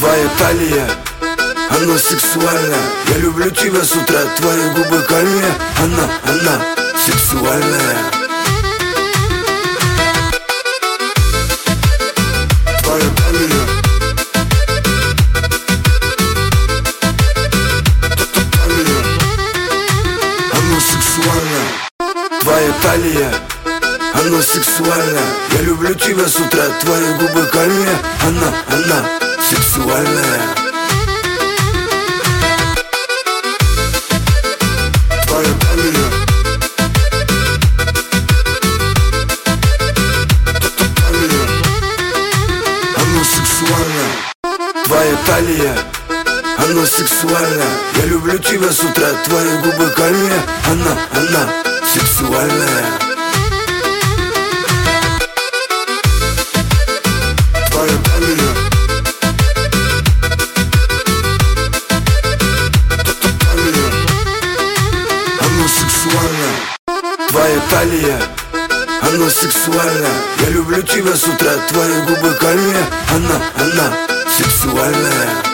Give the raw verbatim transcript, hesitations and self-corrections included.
Твоя талия, она сексуальна. Я люблю тебя с утра, твои губы камня. Она, она сексуальная. Твоя талия, талия, она сексуальна. Твоя талия, она сексуальна. Я люблю тебя с утра, твои губы камня. Она, она сексуальная. Твоя талия, талия, она сексуальна. Твоя талия, она сексуальна. Я люблю тебя с утра, твои губы камня. Она, она сексуальная. Твоя талия, талия, она сексуальна. Твоя талия, она сексуальна. Я люблю тебя с утра, твои губы камня. Она, она сексуальная.